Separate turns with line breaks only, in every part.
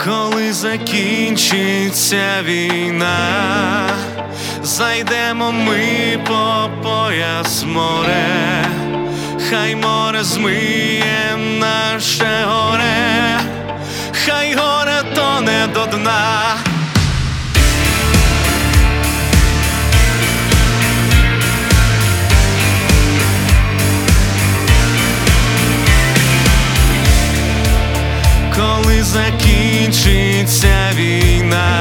Коли закінчиться війна, зайдемо ми по пояс море, хай море змиє наше горе, хай горе тоне до дна. Коли закінчиться війна,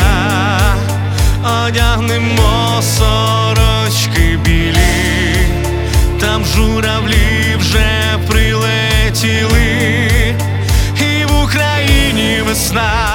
одягнемо сорочки білі, там журавлі вже прилетіли, і в Україні весна.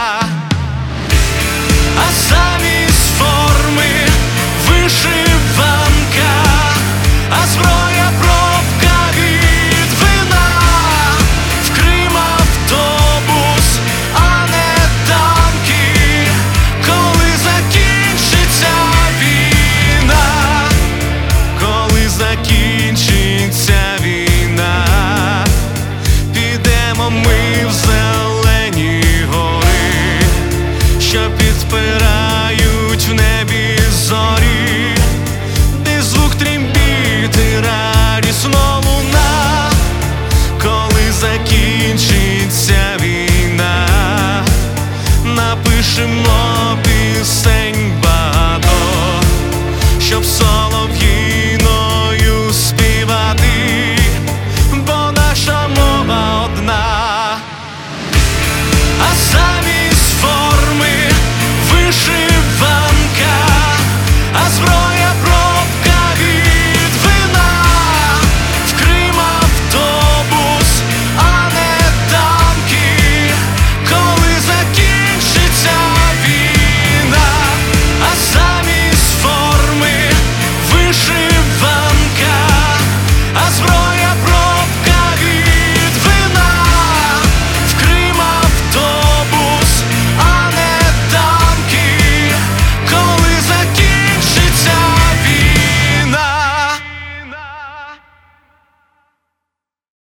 А замість форми вишиванка, а зброя пробка від вина. В Крим автобус, а не танки, коли закінчиться війна, коли закінчиться війна, підемо ми в зелені гори, що підпирають в небі зорі, де звук трембіти радісно луна, коли закінчиться